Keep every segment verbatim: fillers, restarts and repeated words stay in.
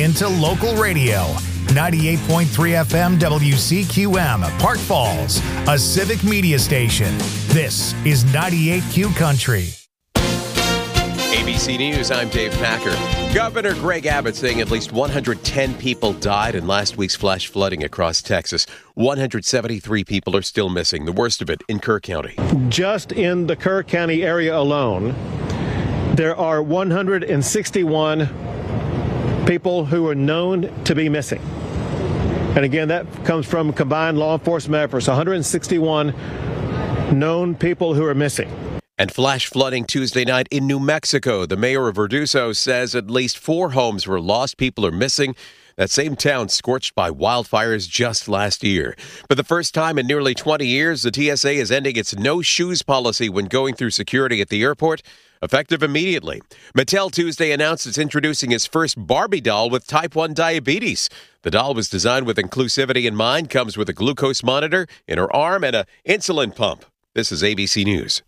into local radio. ninety-eight point three F M W C Q M, Park Falls, a civic media station. This is ninety-eight Q Country. A B C News, I'm Dave Packer. Governor Greg Abbott saying at least one hundred ten people died in last week's flash flooding across Texas. one hundred seventy-three people are still missing, the worst of it in Kerr County. Just in the Kerr County area alone, there are one hundred sixty-one people who are known to be missing. And again, that comes from combined law enforcement efforts, one hundred sixty-one known people who are missing. And flash flooding Tuesday night in New Mexico. The mayor of Verduso says at least four homes were lost. People are missing. That same town scorched by wildfires just last year. For the first time in nearly twenty years, the T S A is ending its no-shoes policy when going through security at the airport, effective immediately. Mattel Tuesday announced it's introducing its first Barbie doll with type one diabetes. The doll was designed with inclusivity in mind, comes with a glucose monitor in her arm and an insulin pump. This is A B C News.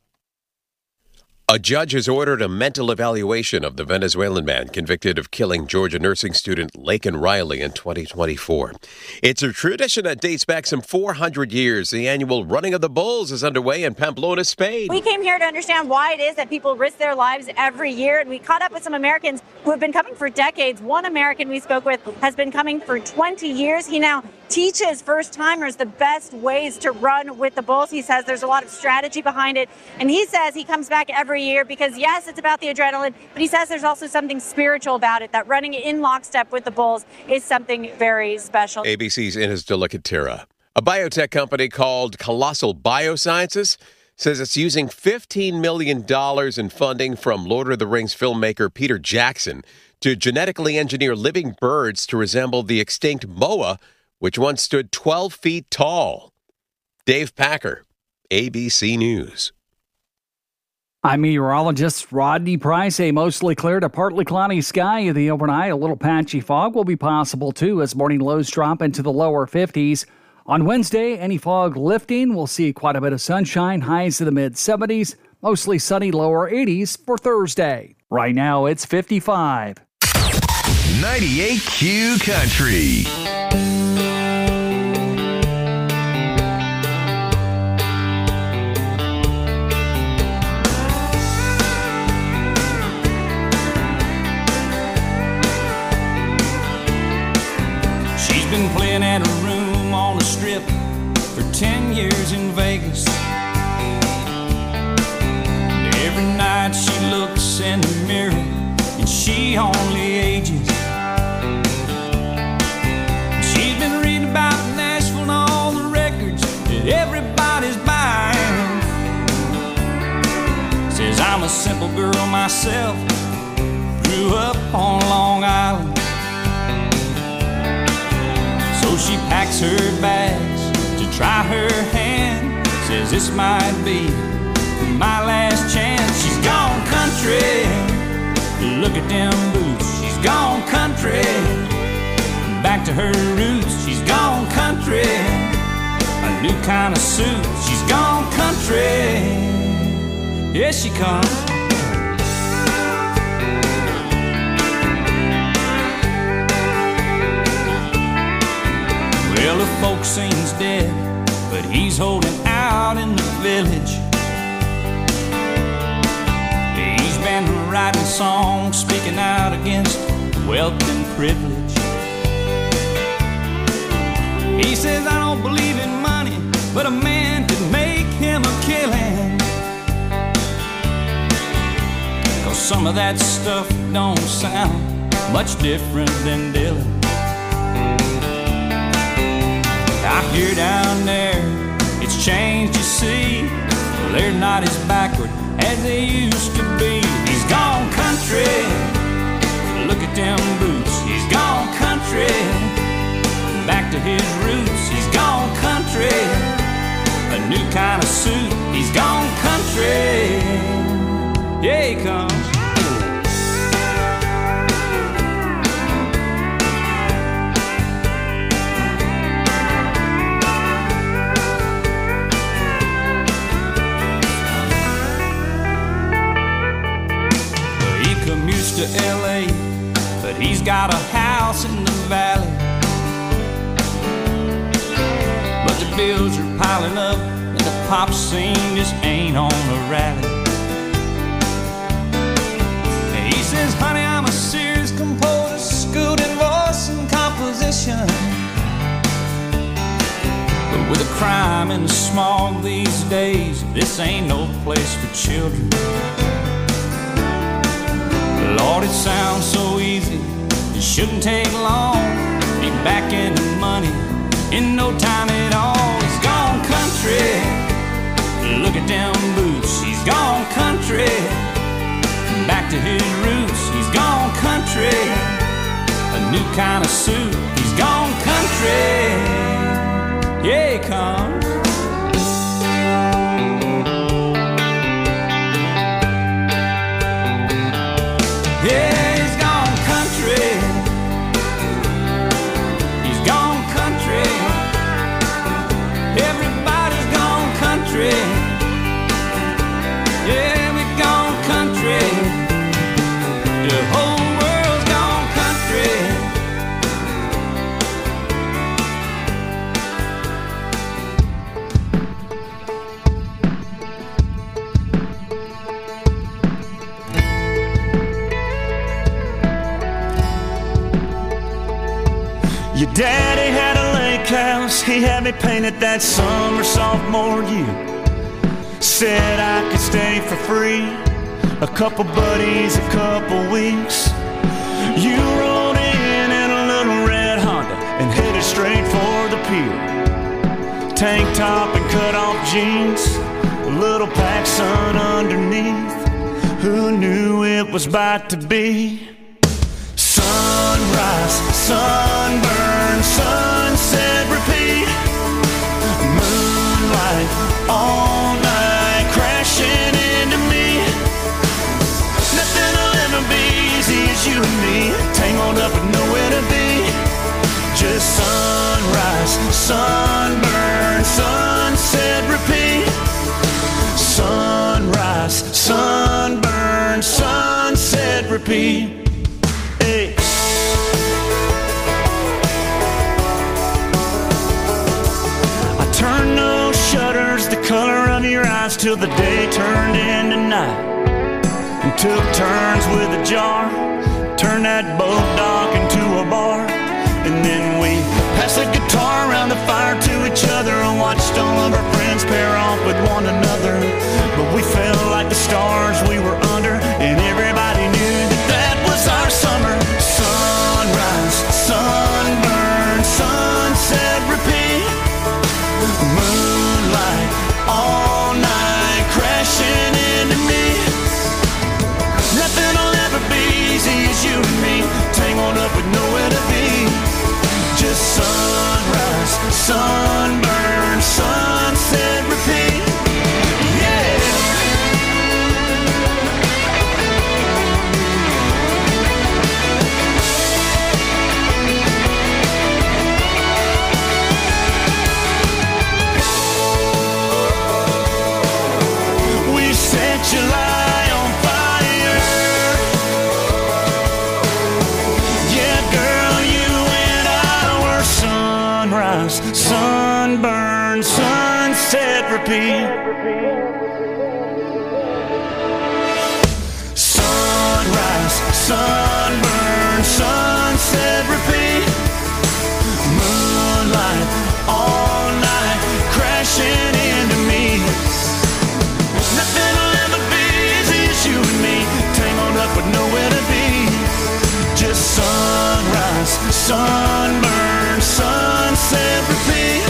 A judge has ordered a mental evaluation of the Venezuelan man convicted of killing Georgia nursing student Laken Riley in twenty twenty-four. It's a tradition that dates back some four hundred years. The annual Running of the Bulls is underway in Pamplona, Spain. We came here to understand why it is that people risk their lives every year, and we caught up with some Americans who have been coming for decades. One American we spoke with has been coming for twenty years. He now teaches first-timers the best ways to run with the Bulls. He says there's a lot of strategy behind it, and he says he comes back every year because, yes, it's about the adrenaline, but he says there's also something spiritual about it, that running in lockstep with the Bulls is something very special. A B C's Ines de la Cantera. A biotech company called Colossal Biosciences says it's using fifteen million dollars in funding from Lord of the Rings filmmaker Peter Jackson to genetically engineer living birds to resemble the extinct moa, which once stood twelve feet tall. Dave Packer, A B C News. I'm meteorologist Rodney Price. A mostly clear to partly cloudy sky in the overnight. A little patchy fog will be possible, too, as morning lows drop into the lower fifties. On Wednesday, any fog lifting. We'll see quite a bit of sunshine, highs in the mid-seventies. Mostly sunny, lower eighties for Thursday. Right now, it's fifty-five. ninety-eight Q Country. Been playing at a room on the strip for ten years in Vegas. And every night she looks in the mirror and she only ages. She's been reading about Nashville and all the records that everybody's buying. Says I'm a simple girl myself, grew up on Long Island. So she packs her bags to try her hand. Says this might be my last chance. She's gone country, look at them boots. She's gone country, back to her roots. She's gone country, a new kind of suit. She's gone country, here she comes. Well, the folk sings dead, but he's holding out in the village. He's been writing songs, speaking out against wealth and privilege. He says, I don't believe in money, but a man could make him a killing. 'Cause some of that stuff don't sound much different than Dylan. I hear down there, it's changed, you see. Well, they're not as backward as they used to be. He's gone country, look at them boots. He's gone country, back to his roots. He's gone country, a new kind of suit. He's gone country, yeah he comes. To L A, but he's got a house house in the valley, but the bills are piling up and the pop scene just ain't on a rally. He says, honey, I'm a serious composer, schooled in voice and composition, but with a crime and a smog these days, this ain't no place for children. Lord, it sounds so easy, it shouldn't take long. Be back in the money in no time at all. He's gone country, look at them boots. He's gone country, back to his roots. He's gone country, a new kind of suit. He's gone country, yeah, he comes. Yeah, he's gone country. He's gone country. Everybody's gone country. Yeah, we've gone country. The whole world's gone country. Your daddy had a lake house, he had me painted that summer sophomore year. Said I could stay for free, a couple buddies, a couple weeks. You rolled in in a little red Honda and headed straight for the pier. Tank top and cut off jeans, a little PacSun underneath. Who knew it was about to be? Sunrise, sunburn, sunset, repeat. Moonlight, all night, crashing into me. Nothing will ever be easy as you and me, tangled up with nowhere to be. Just sunrise, sunburn, sunset, repeat. Sunrise, sunburn, sunset, repeat. Hey. I turned those shutters the color of your eyes till the day turned into night, and took turns with a jar, turned that boat dock into a bar. And then we passed the guitar around the fire to each other and watched all of our friends pair off with one another. But we felt like the stars we were under, and everybody knew that that was our summer. Sunrise, sunburn, sunset, repeat. Moonlight, all night, crashing into me. Nothing will ever be easy as you and me, tangled up with nowhere to be. Just sunrise, sunburn, sunset, repeat. Yeah. We set July on fire. Yeah, girl, you and I were sunrise, sunburn, sunset, repeat. Sunrise, sunburn, sunset, repeat. Moonlight, all night, crashing into me. Nothing will ever be easy as you and me, tangled up with nowhere to be. Just sunrise, sunburn, sunset, repeat.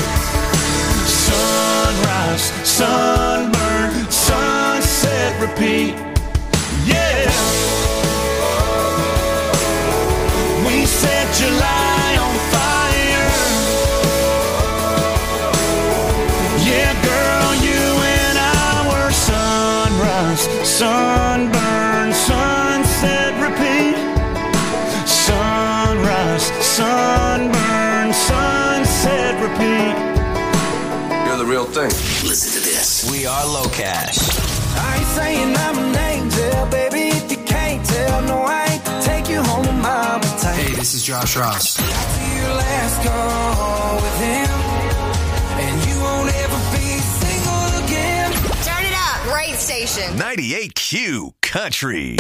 Sunrise, sunburn, sunset, repeat. Yeah. We set July on fire. Yeah, girl, you and I were sunrise, sunburn, sunset, repeat. Sunrise, sunburn, sunset, repeat. You're the real thing. Listen to this. We are Low Cash. I ain't saying I'm an angel, baby, if you can't tell. No, I ain't to take you home to mama tight. Hey, this is Josh Ross. Your last call with him, and you won't ever be single again. Turn it up, great station. ninety-eight Q Country.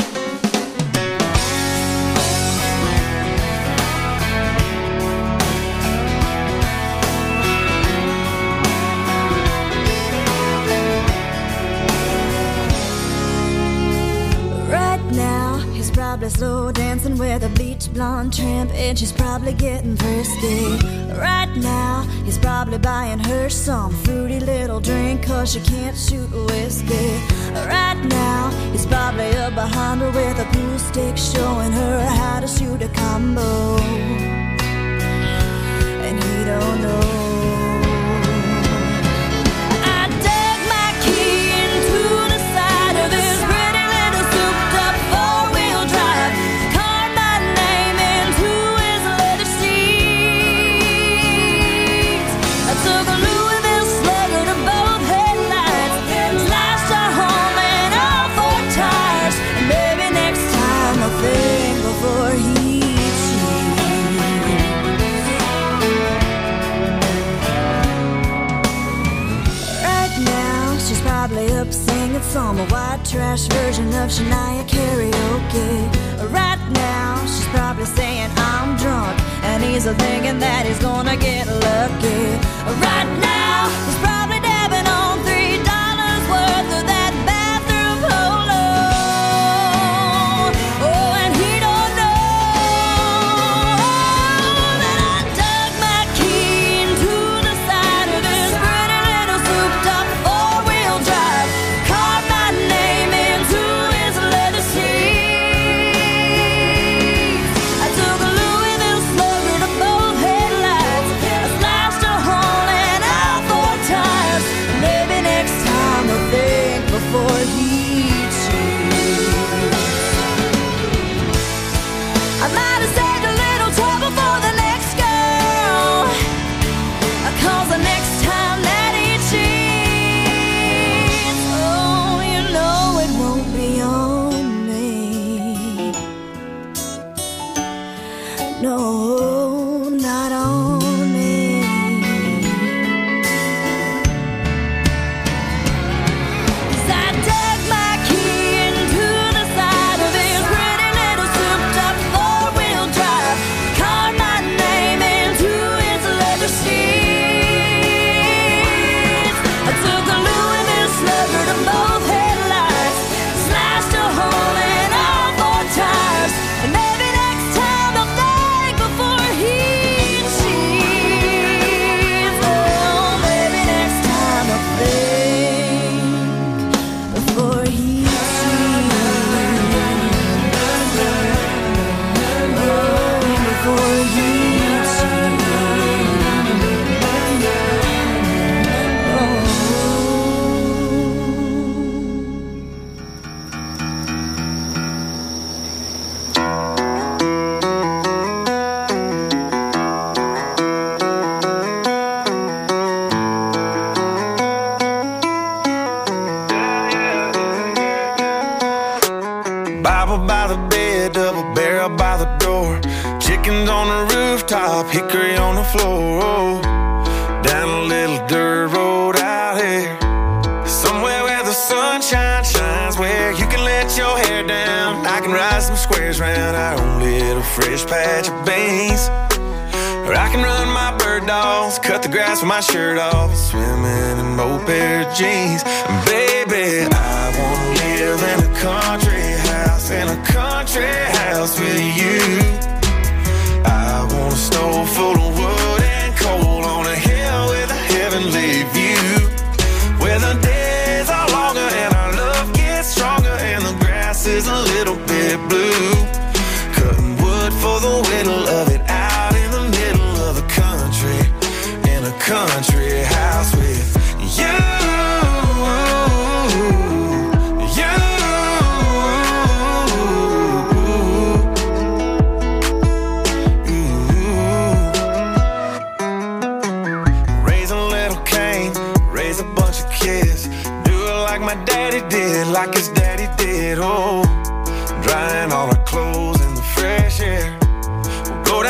Probably slow dancing with a bleach blonde tramp, and she's probably getting thirsty. Right now, he's probably buying her some fruity little drink, cause she can't shoot whiskey. Right now, he's probably up behind her with a pool stick, showing her how to shoot a combo. And he don't know. Some white trash version of Shania karaoke. Right now, she's probably saying I'm drunk, and he's thinking that he's gonna get lucky. Right now, he's probably dabbing on three dollars worth of that bathroom polo. Oh, and he don't know that I dug my key into the side of this pretty little souped-up four-wheel drive. Hickory on the floor, down a little dirt road out here, somewhere where the sunshine shines, where you can let your hair down. I can ride some squares round our own little fresh patch of beans, or I can run my bird dogs, cut the grass with my shirt off, swimming in old pair of jeans. And baby, I wanna live in a country house, in a country house with you. I want a stove full of wood and coal on a hill with a heavenly view, where the days are longer and our love gets stronger and the grass is a little bit blue. Cutting wood for the whittle of it out in the middle of the country, in a country house with you. Like his daddy did, oh, drying all our clothes in the fresh air. We'll go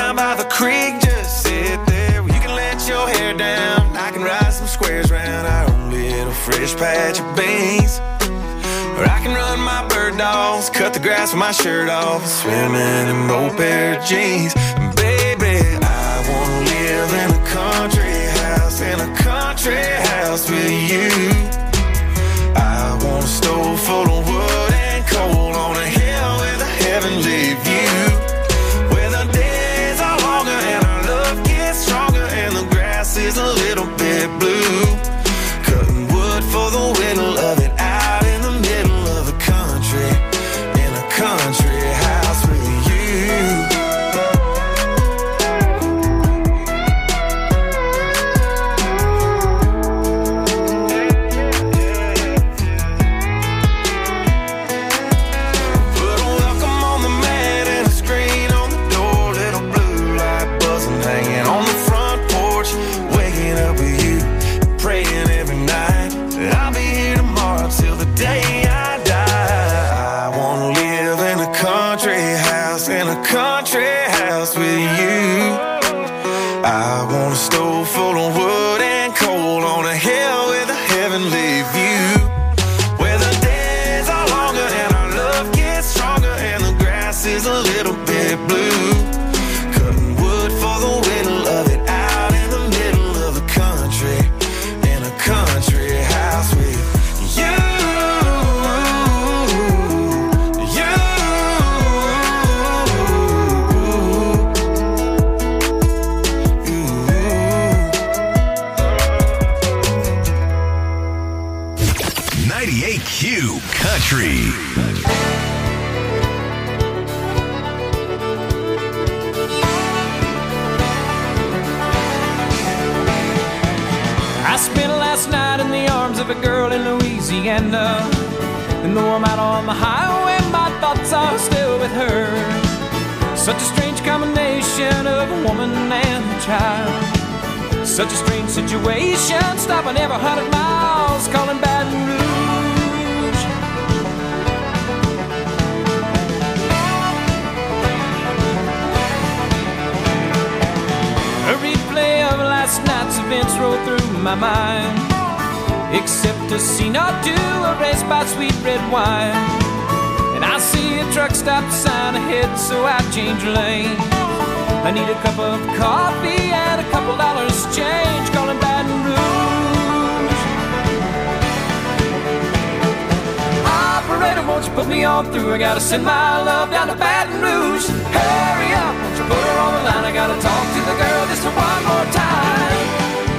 a fresh patch of beans. Or I can run my bird dogs, cut the grass with my shirt off, swimming in an old pair of jeans. Baby, I wanna live in a country house, in a country house with you. I want a stove full of wood and coal on a hill with a heavenly view, where the days are longer and our love gets stronger and the grass is a little bit blue. Cutting wood for the whittle of it out in the middle of the country, in a country house with you. Put a welcome on the mat and a screen on the door, little blue light buzzing, hanging on the front porch, waking up with you, praying every night that I'll be here tomorrow till the day I die. I wanna live in a country house, in a country house with you. I want a stove full of wood and coal on a hill with a heavenly view, where the days are longer and our love gets stronger and the grass is a little bit blue. Cutting wood for the whittle of it out in the middle of the country, in a country house with you. You. ninety-eight Q Country. I spent last night in the arms of a girl in Louisiana, and though I'm out on the highway, my thoughts are still with her. Such a strange combination of a woman and a child. Such a strange situation, stopping every hundred miles, calling Baton Rouge. A replay of last night's events roll through my mind, except a scene or two erased by sweet red wine. And I see a truck stop sign ahead, so I change lane. I need a cup of coffee and a couple dollars change, calling Baton Rouge. Operator, won't you put me on through? I gotta send my love down to Baton Rouge. Hurry up, won't you put her on the line? I gotta talk to the girl just one more time.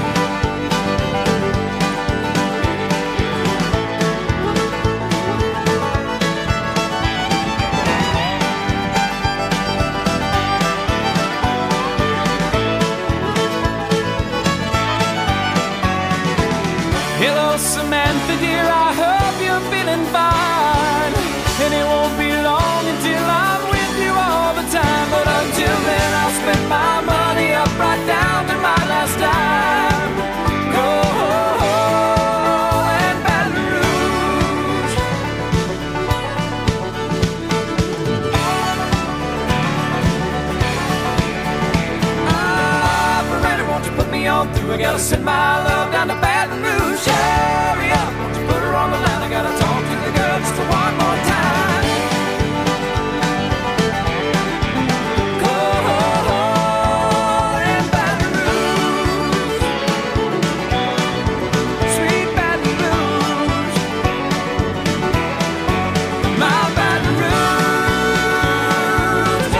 Hello, Samantha, dear, I hope you're feeling fine. And it won't be long until I'm with you all the time. But until then, I'll spend my money up right down to my last dime. Go and Baton Rouge. Operator, won't you put me on through? I gotta send my love down to Baton Rouge. Hurry up, won't you put her on the line? I gotta talk to the girl just one more time. Go and Baton Rouge, sweet Baton Rouge, my Baton Rouge.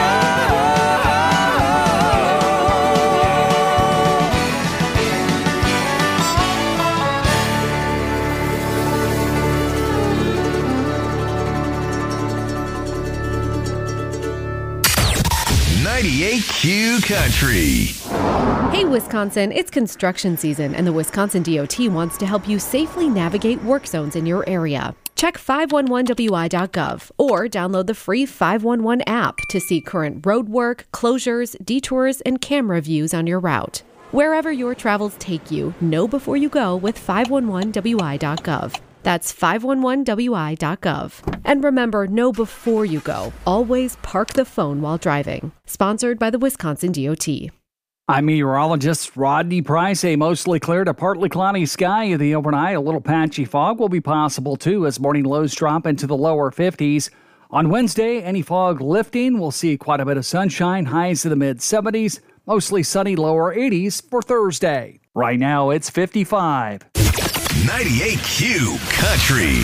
ninety-eight Q Country. Hey, Wisconsin, it's construction season, and the Wisconsin D O T wants to help you safely navigate work zones in your area. Check five one one W I dot gov or download the free five one one app to see current road work, closures, detours, and camera views on your route. Wherever your travels take you, know before you go with five one one W I dot gov. That's five one one W I dot gov. And remember, know before you go. Always park the phone while driving. Sponsored by the Wisconsin D O T. I'm meteorologist Rodney Price. A mostly clear to partly cloudy sky the overnight. A little patchy fog will be possible too as morning lows drop into the lower fifties. On Wednesday, any fog lifting. We'll see quite a bit of sunshine. Highs in the mid seventies. Mostly sunny lower eighties for Thursday. Right now it's fifty-five. ninety-eight Q Country.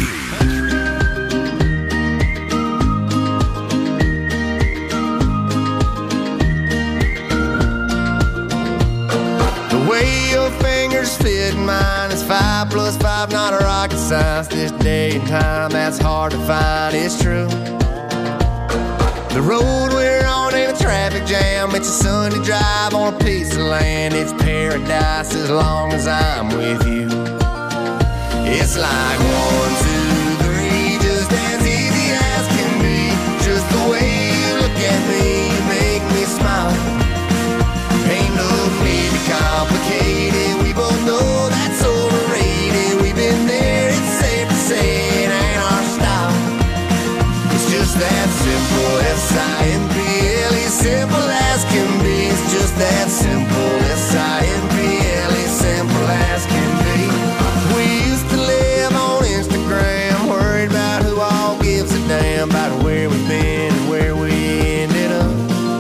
The way your fingers fit in mine is five plus five, not a rocket science. This day and time, that's hard to find, it's true. The road we're on ain't a traffic jam. It's a Sunday drive on a piece of land. It's paradise as long as I'm with you. It's like one, two, three, just as easy as can be. Just the way you look at me, you make me smile. Ain't no need to complicate it. We both know that's overrated. We've been there, it's safe to say it ain't our style. It's just that simple, S I M P L E, simple as can be. It's just that simple, S I M P L E, simple as can be. We used to live on Instagram, worried about who all gives a damn about where we've been and where we ended up.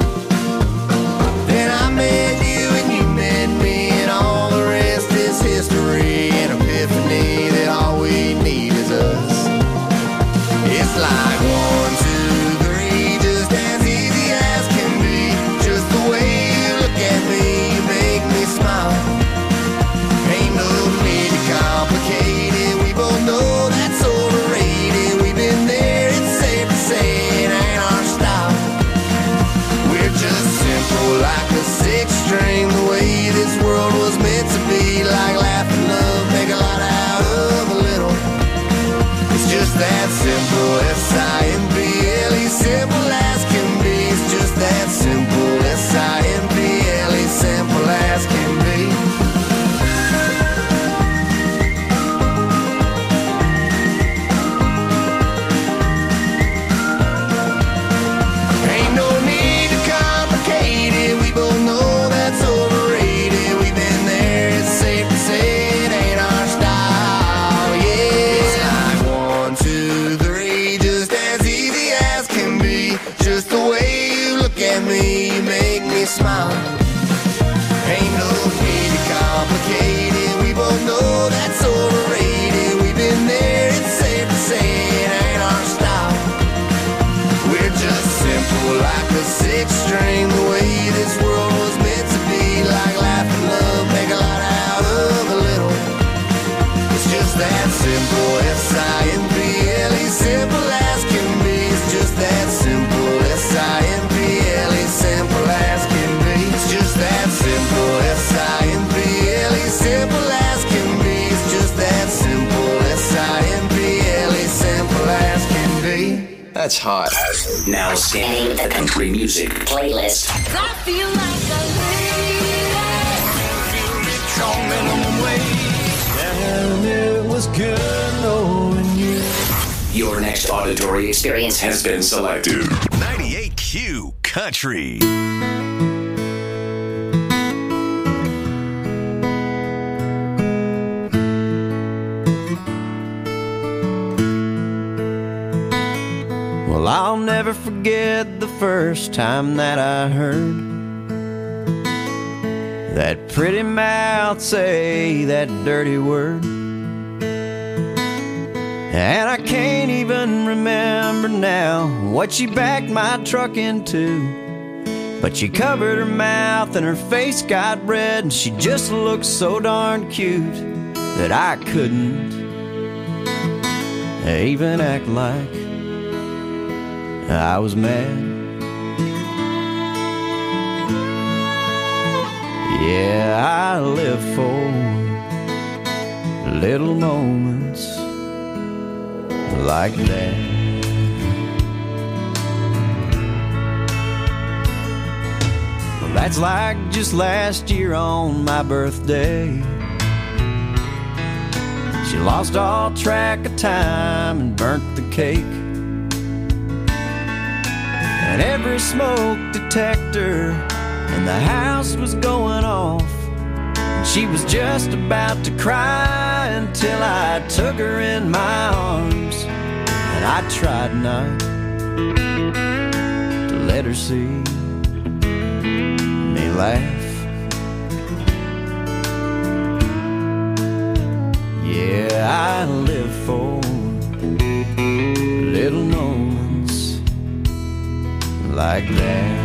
Then I met you and you met me, and all the rest is history. An epiphany that all we need is us. It's like one, two, three, just as easy as can be. Just the way you look at me, you make me smile. Ain't no need to complicate it. We both know that's overrated. We've been there, it's safe to say it ain't our style. We're just simple like a six string, the way this world was meant to be. Like laugh and love, make a lot out of a little. It's just that simple, S I M P L E, simple as can be. It's just that simple, S I M P L E, simple as can be. Ain't no need to complicate it. We both know that's overrated. We've been there, it's safe to say it ain't our style. Yeah, it's like one, two, three, just as easy as can be. Just the way you look at me, you make me smile. Ain't no need to complicate it. We both know that's overrated. We've been there, it's safe to say it ain't our style. We're just simple like a six string, the way this world was meant to be. Like laugh and love, make a lot out of a little. It's just that simple, S I M P L E, simple as can be. It's just that simple, S I M P L E, simple as can be. It's just that simple, S I M P L E, simple as can be. It's just that simple, S I M P L E, simple as can be. That's hot. Now scanning the country music playlist. I feel like a Rich on minimum wage, and it was good knowing you. Your next auditory experience has been selected. ninety-eight Q Country. Well, I'll never forget the first time that I heard that pretty mouth say that dirty word. And I can't even remember now what she backed my truck into, but she covered her mouth and her face got red, and she just looked so darn cute that I couldn't even act like I was mad. Yeah, I live for little moments like that. Well, that's like just last year on my birthday. She lost all track of time and burnt the cake. And every smoke detector and the house was going off. And she was just about to cry until I took her in my arms. And I tried not to let her see me laugh. Yeah, I live for little moments like that.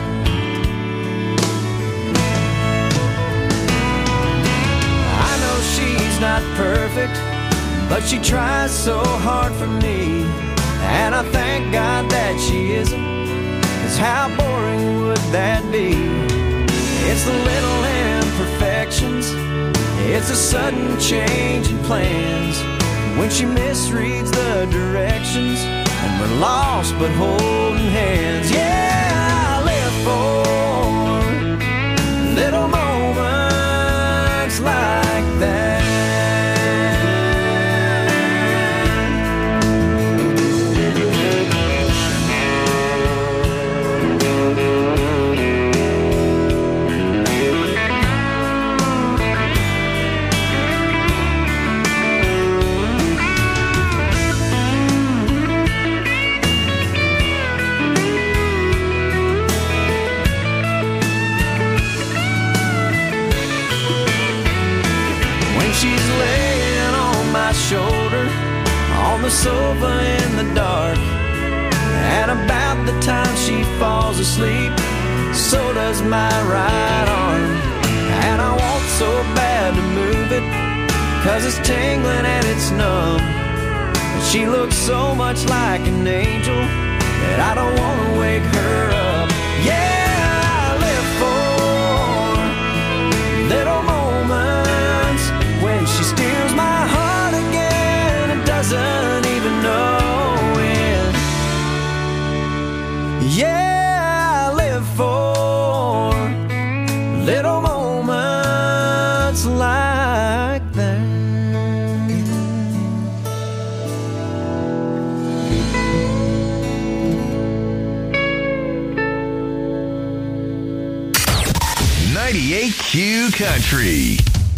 I know she's not perfect, but she tries so hard for me. And I thank God that she isn't, 'cause how boring would that be? It's the little imperfections, it's a sudden change in plans, when she misreads the directions and we're lost but holding hands. Yeah, I live for little moments like that. Shoulder on the sofa in the dark, and about the time she falls asleep, so does my right arm. And I want so bad to move it, 'cause it's tingling and it's numb. But she looks so much like an angel that I don't want to wake her up. Yeah, I live for little moments when she steals my heart, doesn't even know it. Yeah, I live for little moments like that. ninety-eight Q Country.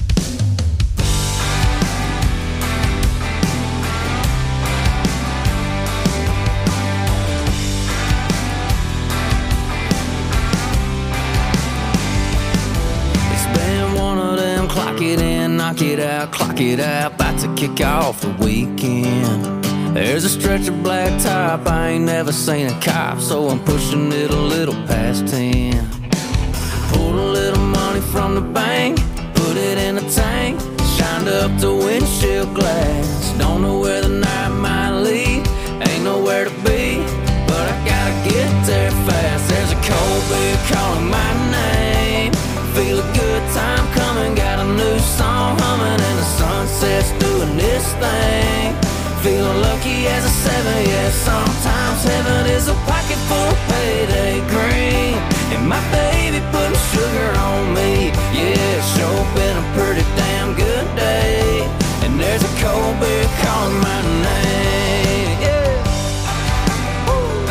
Clock it in, knock it out, clock it out, about to kick off the weekend. There's a stretch of black top, I ain't never seen a cop, so I'm pushing it a little past ten. Pulled a little money from the bank, put it in a tank, shined up the windshield glass. Don't know where the night might lead, ain't nowhere to be, but I gotta get there fast. There's a cold beer calling my name, feel a good time coming, got a new song humming, and the sunset's doing this thing. Feeling lucky as a seven, yeah, sometimes heaven is a pocket full of payday green. And my baby putting sugar on me, yeah, it's sure been a pretty damn good day. And there's a cold beer calling my name, yeah. Woo.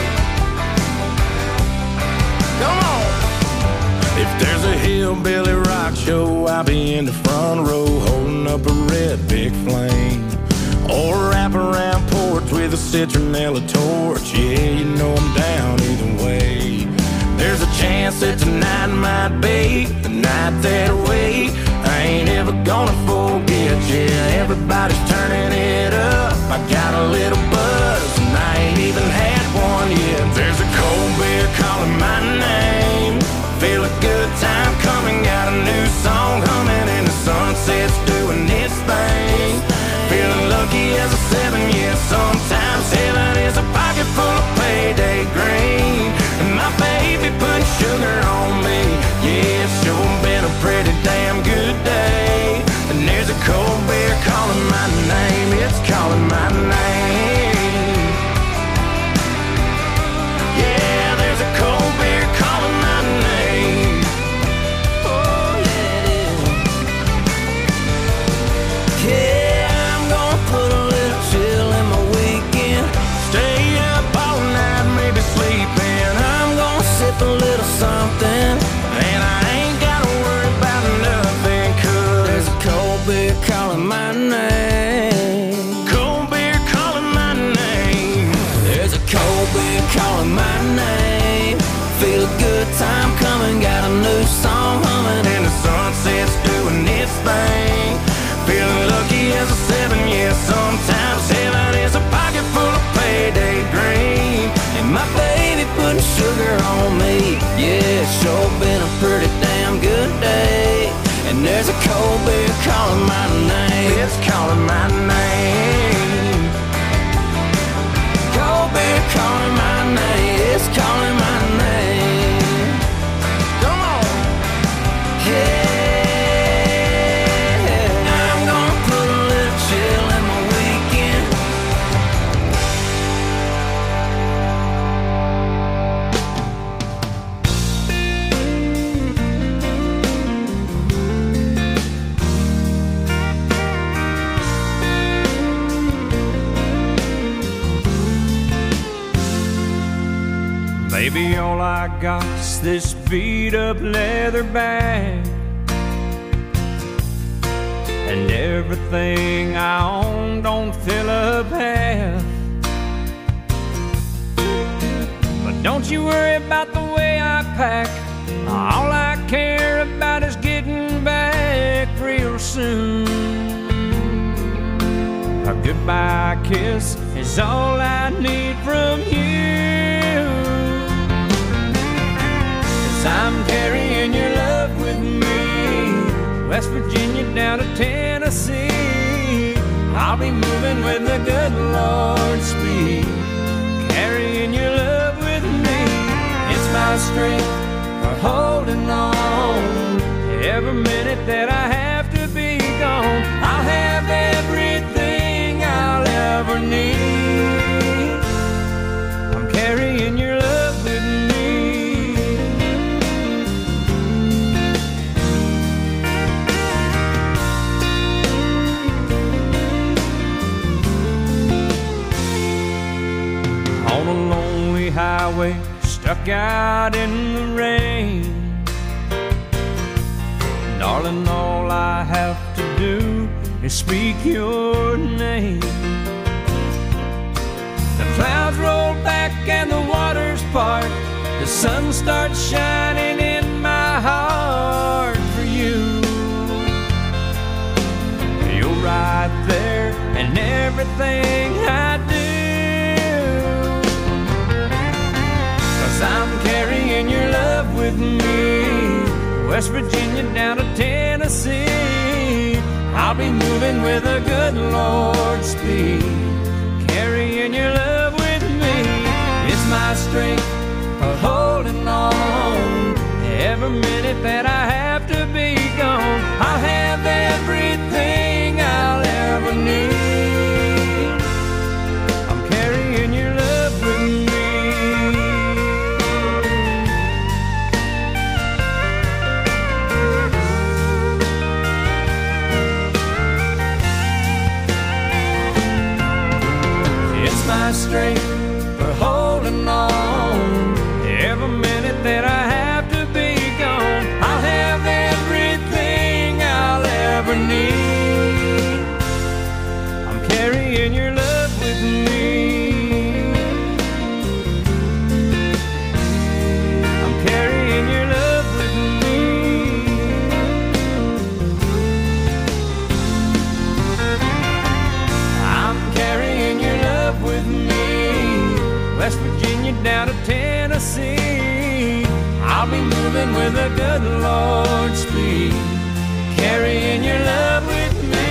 Come on. If there's a hillbilly rock show, I'll be in the front row holding up a red big flame. Or wrap around porch with a citronella torch. Yeah, you know I'm down either way. There's a chance that tonight might be the night that I wait. I ain't ever gonna forget, yeah, everybody's turning it up. I got a little buzz and I ain't even had one yet. There's a cold beer calling my name, feel a good time coming, got a new song humming, and the sunset's doing its thing. Feeling lucky as a seven, yeah, sometimes heaven is a pocket full of payday green. And my baby putting sugar on me, yeah, it's sure been a pretty damn good day. And there's a cold beer calling my name, it's calling my name. Yeah, there's a cold beer calling my name. Oh, yeah, it is. Yeah. Put a little chill in my weekend, stay up all night, maybe sleeping. I'm gonna sip a little something Maybe all I got is this beat up leather bag, and everything I own don't fill up half. But don't you worry about the way I pack. All I care about is getting back real soon. A goodbye kiss is all I need from you. 'Cause I'm carrying your love with me, West Virginia down to Tennessee. I'll be moving with the good Lord's speed, carrying your love with me. It's my strength for holding on. Every minute that I have to be gone, I'll have everything I'll ever need. I'm carrying your love with me. On a lonely highway, stuck out in the rain, darling, all I have to do is speak your name. The clouds roll back and the waters part, the sun starts shining in my heart for you. You're right there in everything I do, 'cause I'm carrying your love with me, West Virginia down to Tennessee. I'll be moving with a good Lord's speed, carrying your love with me. It's my strength for holding on. Every minute that I have to be gone, I'll have everything I'll ever need. I'm carrying your love with me. My strength for holding on. Every minute that I have to be gone, I'll have everything I'll ever need. I'm carrying your love with me. I'm carrying your love with me. I'm carrying your love with me, West Virginia down to Tennessee. I'll be moving with a good Lord's speed, carrying your love with me.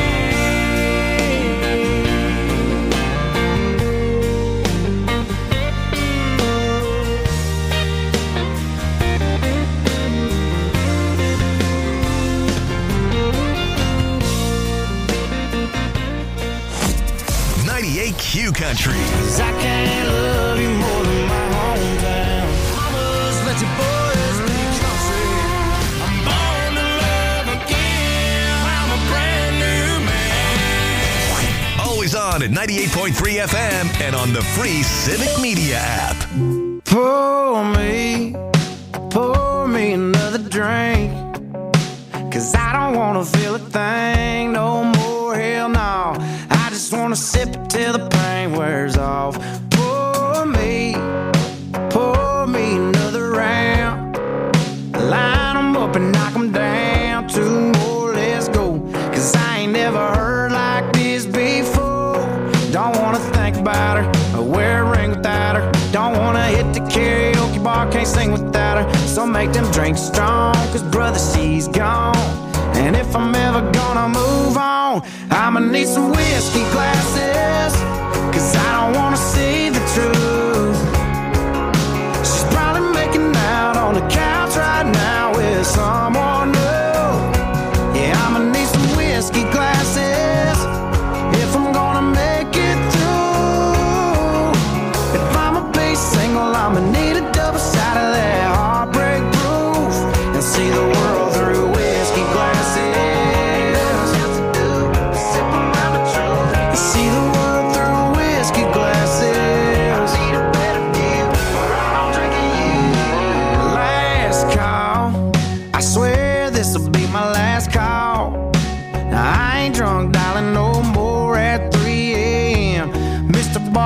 ninety-eight Q Country. 'Cause I can't love you more than my hometown. Mamas, let your boys be country. I'm born to love again. I'm a brand new man. Always on at ninety-eight point three F M and on the free Civic Media app. Pour me, pour me another drink. 'Cause I don't wanna feel a thing no more, hell no. I just wanna sip it till the pain wears off. Pour me, pour me another round. Line 'em up and knock 'em down. Two more, let's go. 'Cause I ain't never heard like this before. Don't wanna think about her or wear a ring without her. Don't wanna hit the karaoke bar, can't sing without her. So make them drinks strong, 'cause brother, she's gone. And if I'm ever gonna move on, I'ma need some whiskey glasses, 'cause I don't wanna see the truth. She's probably making out on the couch right now with someone new. Yeah, I'ma need some whiskey glasses if I'm gonna make it through. If I'ma be single, I'ma need a double shot of that heartbreak proof and see the world through whiskey glasses. See the world through whiskey glasses. I need a better view, or I don't drink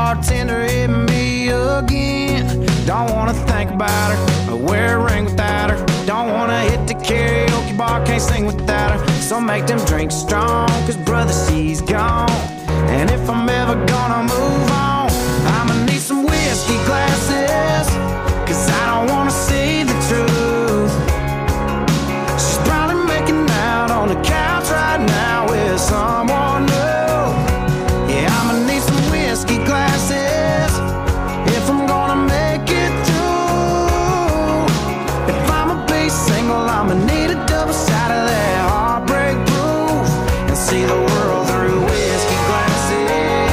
bartender hit me again. Don't wanna think about her or wear a ring without her. Don't wanna hit the karaoke bar, can't sing without her. So make them drinks strong, cause brother, she's gone. And if I'm ever gonna move on, I'ma need some whiskey glasses, cause I don't wanna see the truth. She's probably making out on the couch right now with someone new. Yeah, I'ma need some whiskey glasses if I'm gonna make it through. If I'ma be single, I'ma need a double shot of that heartbreak proof and see the world through whiskey glasses.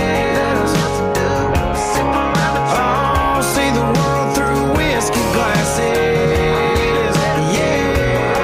Oh, see the world through whiskey glasses. Yeah.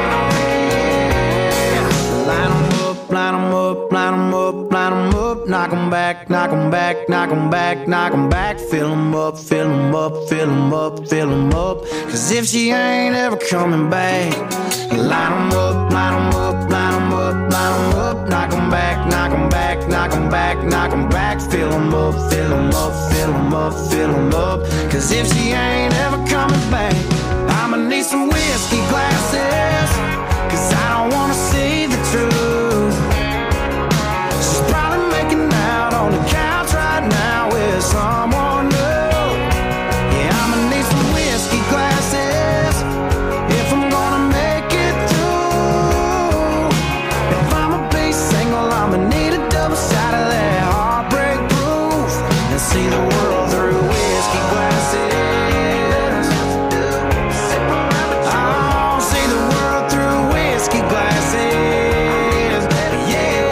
Line 'em up, line 'em up, line 'em up, line 'em up. Knock 'em back, knock 'em back, knock 'em back, knock 'em back. Fill 'em up, fill 'em up, fill 'em up, fill 'em up. Cause if she ain't ever coming back, line 'em up, line 'em up, line 'em up, line 'em up. Knock 'em back, knock 'em back, knock 'em back, knock 'em back. Fill 'em up, fill 'em up, fill 'em up, fill em up. Cause if she ain't ever coming back, I'ma need some whiskey glasses, cause I don't wanna see the truth. She's probably making out on the couch right now with someone new. Yeah, I'ma need some whiskey glasses if I'm gonna make it through. If I'ma be single, I'ma need a double shot of that heartbreak proof and see the world through whiskey glasses. Oh, see the world through whiskey glasses. Yeah.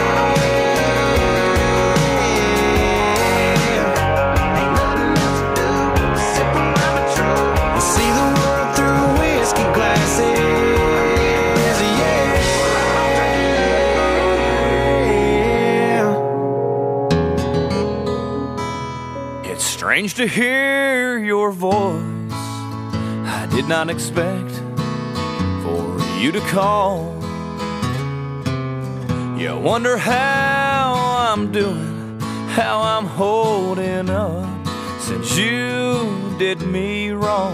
See the world through whiskey glasses. Yeah. It's strange to hear your voice. I did not expect for you to call. You wonder how I'm doing, how I'm holding up since you did me wrong.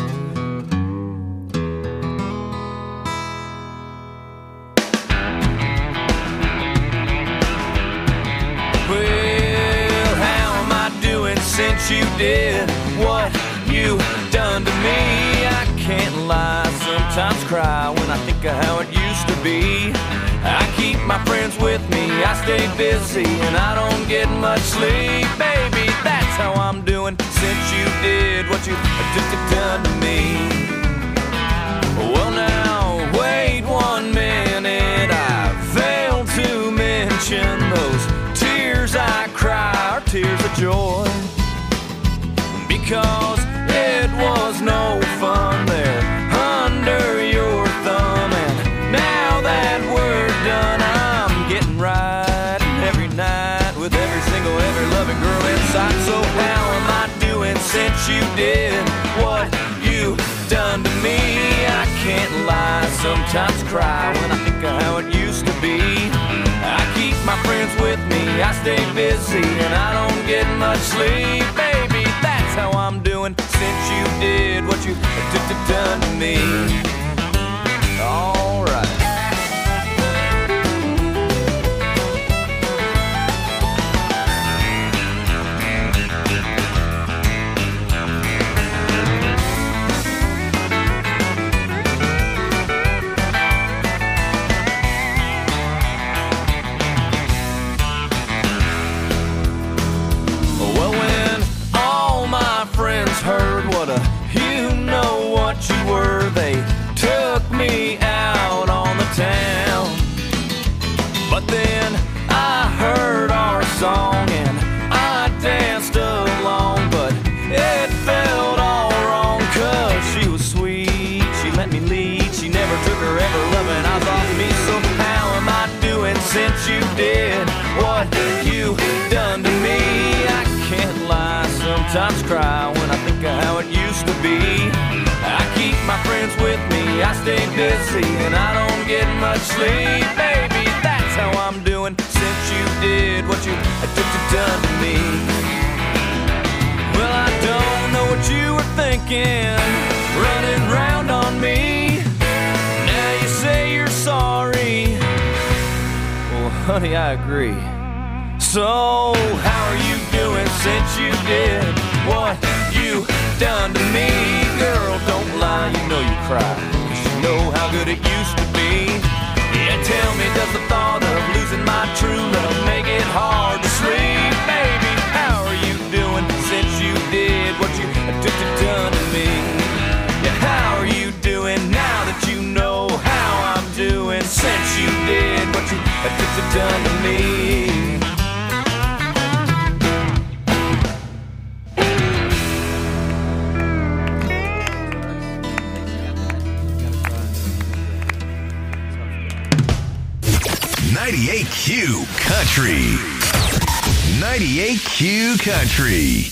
Well, how am I doing since you did what you done to me? I can't lie, sometimes cry when I think of how it used to be. I keep my friends with me, I stay busy, and I don't get much sleep. Baby, that's how I'm doing since you did what you done to me. Well now, wait one minute, I failed to mention those tears I cry are tears of joy, because it was no fun there under your thumb. And now that we're done, I'm getting right every night with every single, every loving girl inside. So how am I doing since you did what you done to me? I can't lie, sometimes cry when I think of how it used to be. I keep my friends with me, I stay busy, and I don't get much sleep. Baby, that's how I'm doing since you did what you done to me. All right. Well, when all my friends heard what a you know what you were, they took me out on the town. But then I heard our song and I danced along, but it felt all wrong, cause she was sweet, she let me lead, she never took her ever loving eyes off me. So how am I doing since you did what you done to me? I can't lie, sometimes cry when I think of how it used to be. I keep my friends with me, I stay busy, and I don't get much sleep. Baby, that's how I'm doing since you did what you done to me. drinking, running round on me. Now you say you're sorry. Well, honey, I agree. So, how are you doing since you did what you done to me? Girl, don't lie, you know you cry, 'cause you know how good it used to be. Yeah, tell me, does the thought of losing my true love make it hard to sleep? Baby, how are you doing since you did what you took to done to me? Yeah, how are you doing now that you know how I'm doing since you did what you took to done to me? ninety-eight Q Country. ninety-eight Q Country.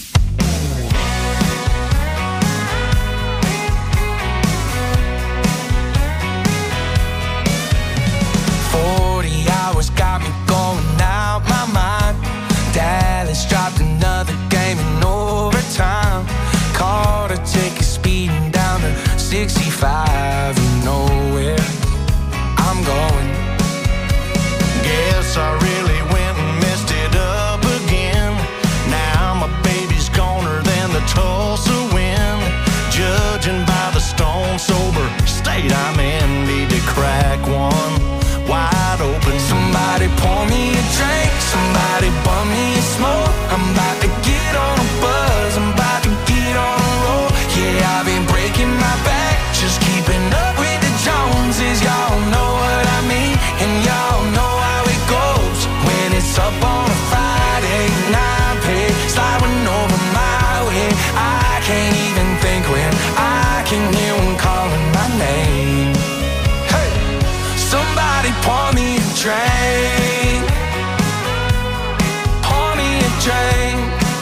forty hours got me going out my mind. Dallas dropped another game in overtime. Caught a ticket speeding down to sixty-five. You know where I'm going. Guess I really went and messed it up again. Now my baby's goner than the Tulsa wind. Judging by the stone sober state I'm in, need to crack one wide open. Somebody pour me a drink, somebody bum me a smoke. I'm about to get on a buzz, I'm about to get on a roll. Yeah, I've been breaking my back, just keeping up with the Joneses. Y'all know what I mean, and y'all know how it goes. When it's up on a Friday night, pay sliding over my way. I can't even think when I can hear one calling my name. Hey, somebody pour me a drink, pour me a drink.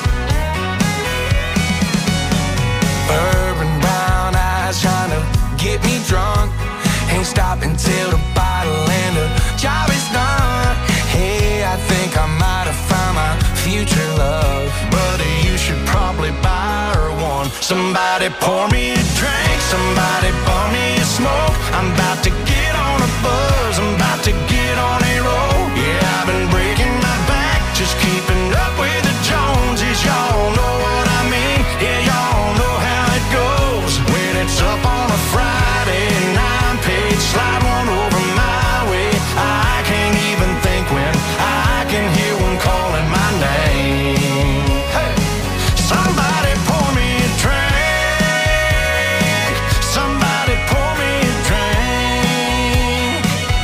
Bourbon brown eyes trying to get me drunk. Ain't stopping till the bottle and the job is done. Hey, I think I might have found my future love. Buddy, you should probably buy her one. Somebody pour me a drink, somebody pour me a smoke. I'm about to get on a buzz, I'm about to get on a roll. Yeah, I've been breaking my back, just keeping up with the Joneses. Y'all know what I mean, yeah, y'all know how it goes. When it's up on a Friday night, page slide one over my way. I can't even think when I can hear one calling my name. Hey, somebody pour me a drink, somebody pour me a drink.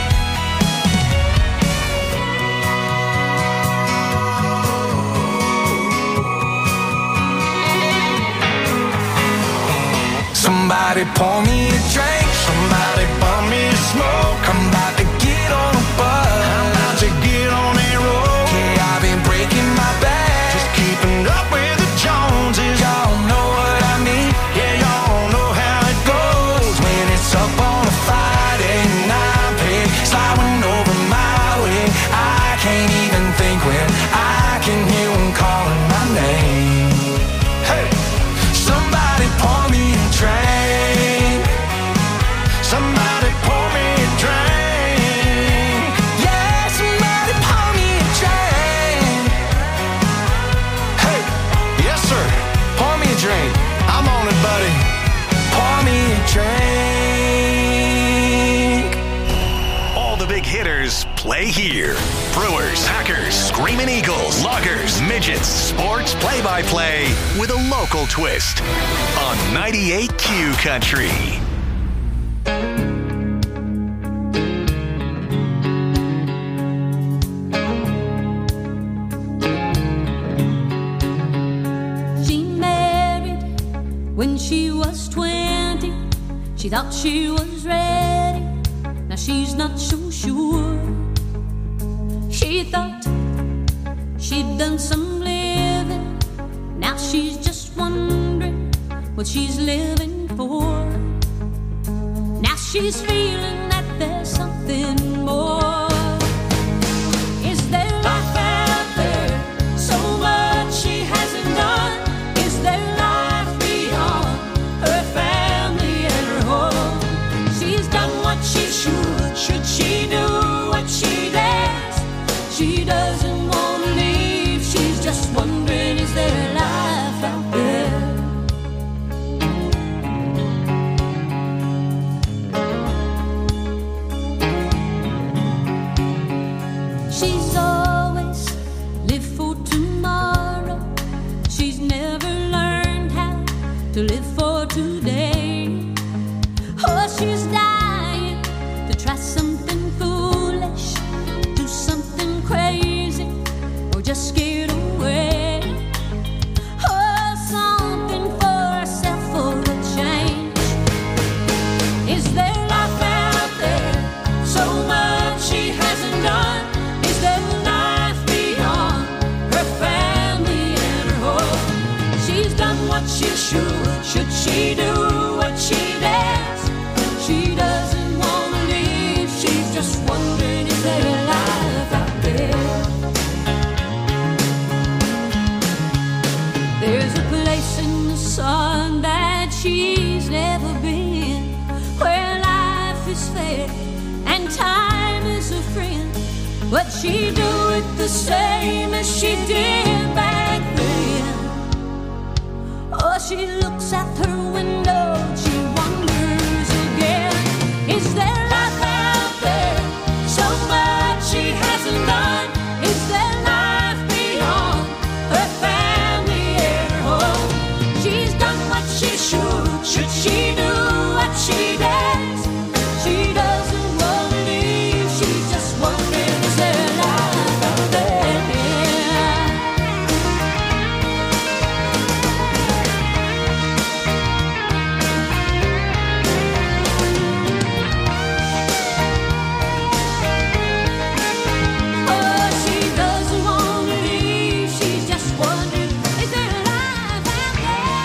Somebody pour me a drink, somebody bum me a smoke. I'm about to get on a buzz, I'm about to get on a roll. Yeah, I've been breaking my back, just keeping up with the Joneses. Y'all know what I mean, yeah, y'all know how it goes. When it's up on a Friday night, pay sliding over my way. I can't even think when I can hear one calling my name. Hey, somebody pour me a drink, somebody pour me a drink. Yeah, somebody pour me a drink. Hey, yes sir, pour me a drink. I'm on it, buddy. Pour me a drink. All the big hitters play here. Brewers, Packers, Screaming Eagles, Loggers, Midgets, sports play-by-play with a local twist on ninety-eight Q Country. She married when she was twenty. She thought she was ready. Now she's not so sure. She thought she'd done some living. Now she's just wondering what she's living for. Now she's feeling that there's something more. Is there life out there? So much she hasn't done. Is there life beyond should. Should she do what she does? She doesn't want to leave. She's just wondering, is there a life out there? There's a place in the sun that she's never been, where life is fair and time is a friend. But she do it the same as she did back then. Oh, she looks out her window, she wonders again, is there life out there? So much she hasn't done. Is there life beyond her family and her home? She's done what she should. Should she do what she does? She doesn't want to leave. She's just wondering, is there life out there? Oh, she doesn't want to leave. She's just wondering, is there life out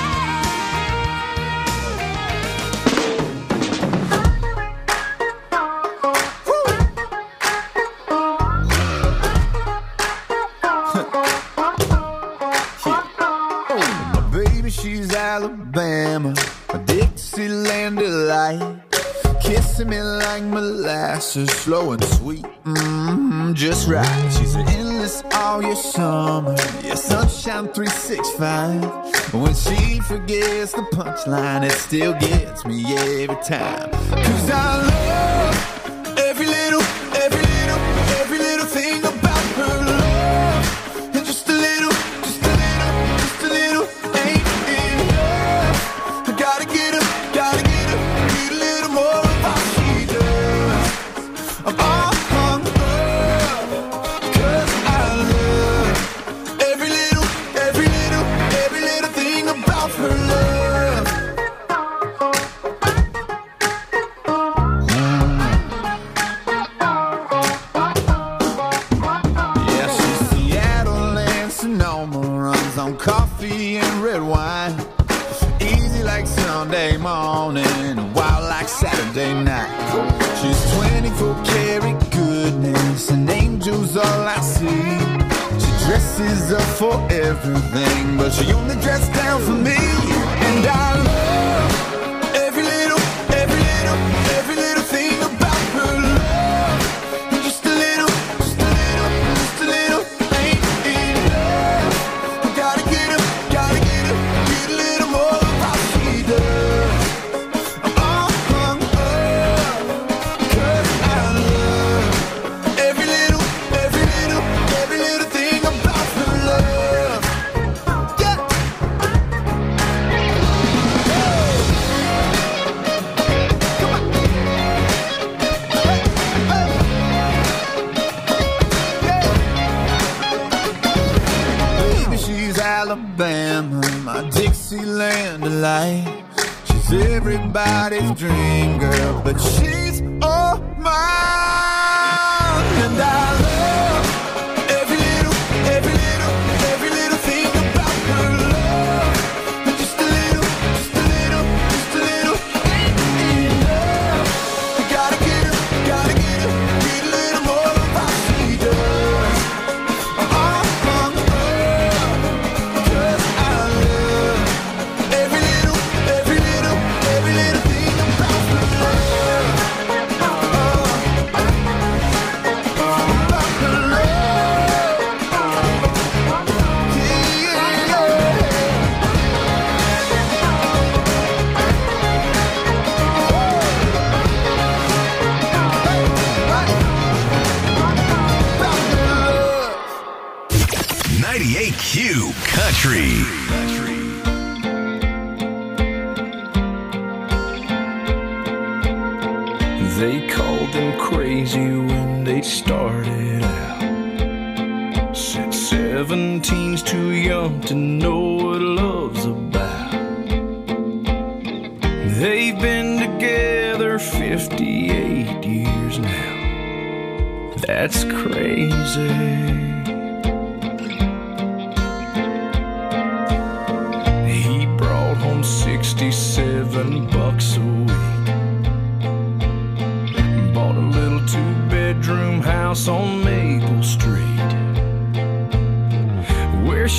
My baby, she's Alabama, a Dixieland delight. Kissing me like molasses, slow and sweet, mm-hmm, just right. She's an endless all year summer, yeah, sunshine three sixty-five. When she forgets the punchline, it still gets me every time. Cause I love every little, every little, every little thing about her love. And just a little, just a little, just a little ain't enough. I gotta get her, gotta get her, need a little more of how she does. I'm all hung up, cause I love every little, every little, every little thing about her love. Yeah, she's Seattle and Sonoma, runs on coffee and red wine. Easy like Sunday morning, wild like Saturday night. She's twenty-four karat goodness, and angels all I see. She dresses up for everything, but she only dressed down for me. And I love every little, every little, every little thing about her love. And just a little, just a little, just a little ain't enough. I gotta get her, gotta get her, get a little more of how she does. I'm all hung up, cause I love every little, every little, every little thing about her love. Yeah. Baby, she's Alabama, my Dixieland delight. She's everybody's dream girl, but she's all mine. And I love every little, every little, every little thing about her love. And just a little, just a little, just a little ain't enough. I gotta get her, gotta get her, get a little more of how she does. I'm all hung up, cause I love every little, every little, every little thing about her love. About her love. Yeah, ninety-eight Q Country. They called them crazy when they started out. Said seventeen's too young to know what love's about. They've been together fifty-eight years now. That's crazy. He brought home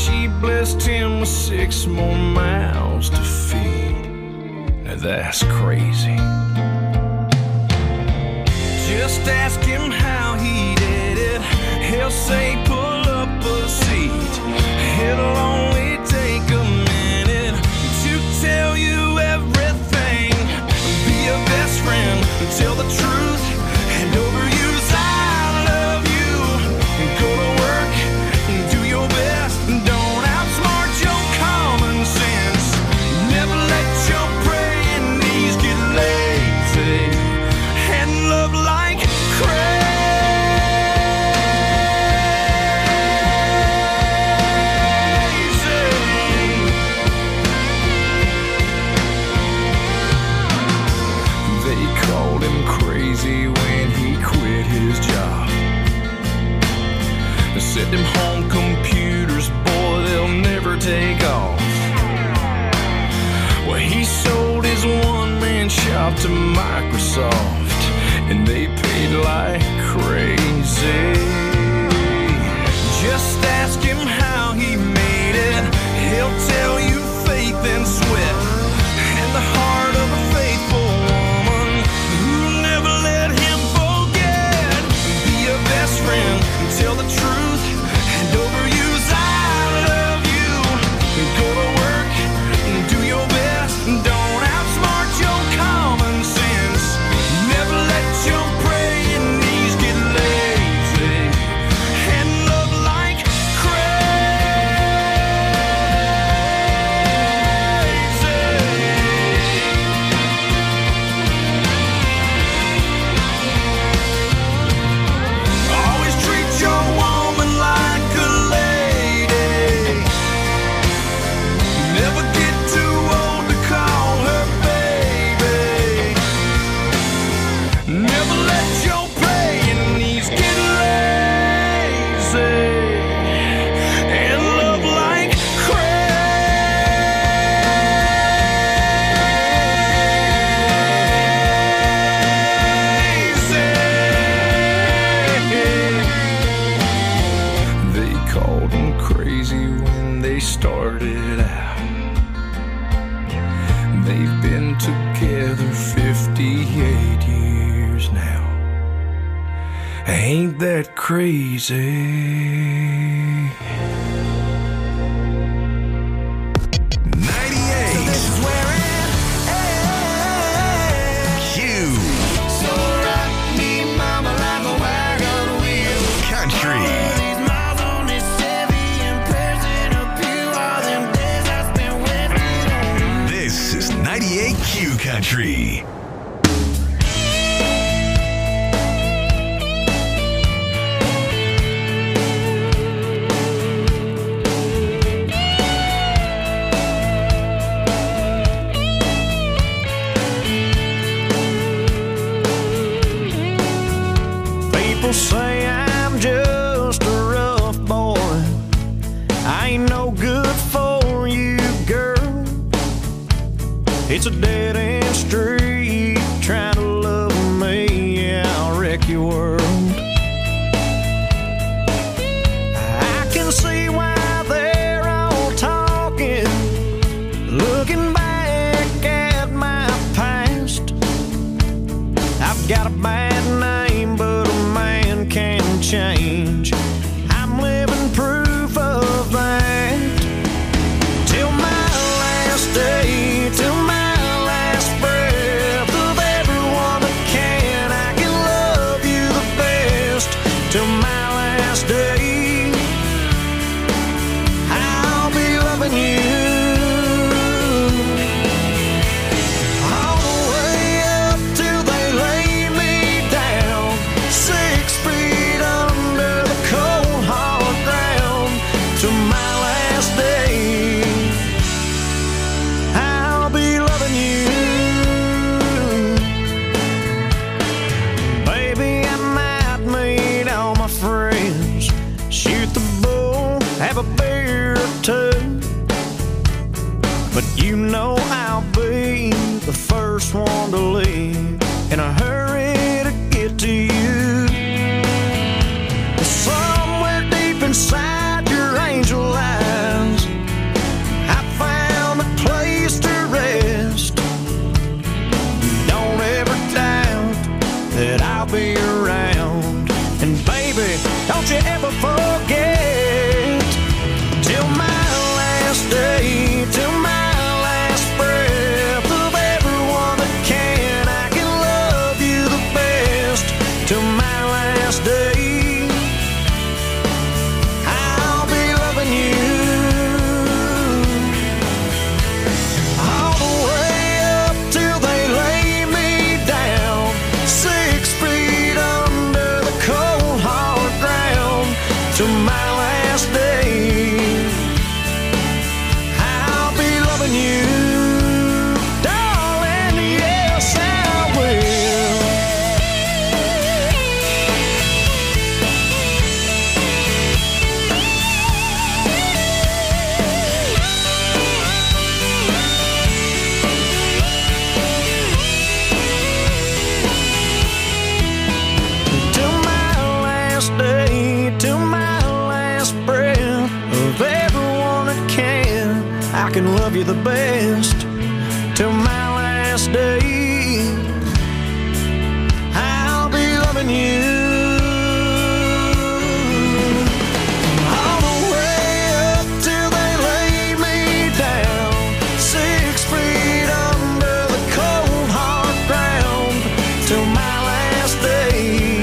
she blessed him with six more mouths to feed. Now that's crazy. Just ask him how he did it. He'll say pull up a seat. It'll only take a minute to tell you everything. Be a best friend, tell the truth, and overuse I love you. Go to work, do your best, don't outsmart your common sense. Never let your praying knees get lazy, and love like crazy. They called him crazy when he quit his job. They said them home computers, boy, they'll never take off. Well, he sold his one-man shop to Microsoft, and they paid like crazy. Just ask him how he made it. He'll tell you faith and sweat, and the heart of a faithful woman who'll never let him forget. Be a best friend, tell the truth, and overuse I love you. Go to work, do your best, don't outsmart your common sense. Never let your praying knees get lazy, and love like always treat your woman like a lady. Never get too old to call her baby. Never let your praying knees get lazy, and love like crazy. They called him crazy when they started out. They've been together fifty-eight years now. Ain't that crazy? ninety-eight. So this is where it ends. Q. So rock me, mama, like a wagon wheel. Country. These miles on this Chevy and prayers in a pew. All them days I spent wasted on. This is ninety-eight Q Country. People say I'm just a rough boy. I ain't no good for you, girl. It's a dead end street. Trying to love me, yeah, I'll wreck your world. I can see why they're all talking, looking back at my past. I've got a bad name, but a man can change. I'm living proof of that. Till my last day, till my last breath of everyone that can, I can love you the best. Till my last day, I'll be loving you. All the way up till they lay me down, six feet under the cold hard ground. Till my last day, I'll be loving you. Baby, I might meet all my friends, shoot the bull, have a beer or two, but you know I'll be the first one to leave in a hurry to get to you. Somewhere deep inside your angel eyes, I can love you the best till my last day. I'll be loving you all the way up till they lay me down, six feet under the cold hard ground till my last day.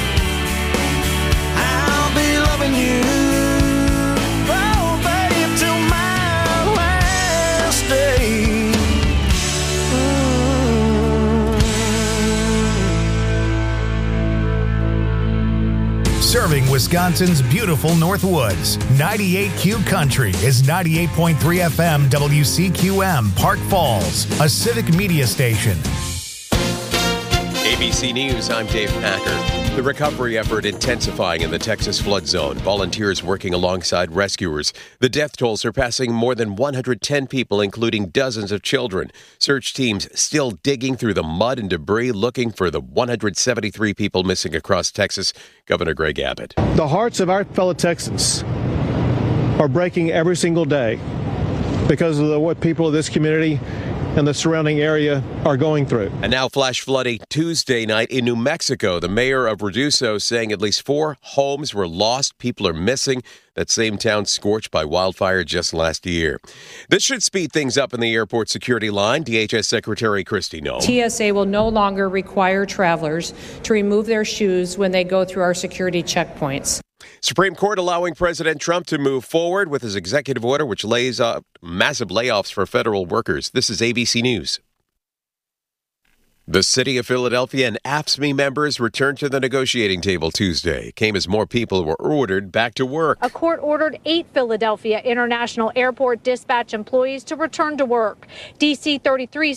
I'll be loving you, oh babe, till my last day. Serving Wisconsin's beautiful North Woods, ninety-eight Q Country is ninety-eight point three F M W C Q M, Park Falls, a civic media station. A B C News, I'm Dave Packer. The recovery effort intensifying in the Texas flood zone. Volunteers working alongside rescuers. The death toll surpassing more than one hundred ten people, including dozens of children. Search teams still digging through the mud and debris, looking for the one hundred seventy-three people missing across Texas. Governor Greg Abbott. The hearts of our fellow Texans are breaking every single day because of the, what people of this community and the surrounding area are going through. And now flash flooding Tuesday night in New Mexico. The mayor of Reduso saying at least four homes were lost. People are missing. That same town scorched by wildfire just last year. This should speed things up in the airport security line. D H S Secretary Kristi Noem. T S A will no longer require travelers to remove their shoes when they go through our security checkpoints. Supreme Court allowing President Trump to move forward with his executive order, which lays out massive layoffs for federal workers. This is A B C News. The City of Philadelphia and A F S C M E members returned to the negotiating table Tuesday. Came as more people were ordered back to work. A court ordered eight Philadelphia International Airport dispatch employees to return to work. D C thirty-three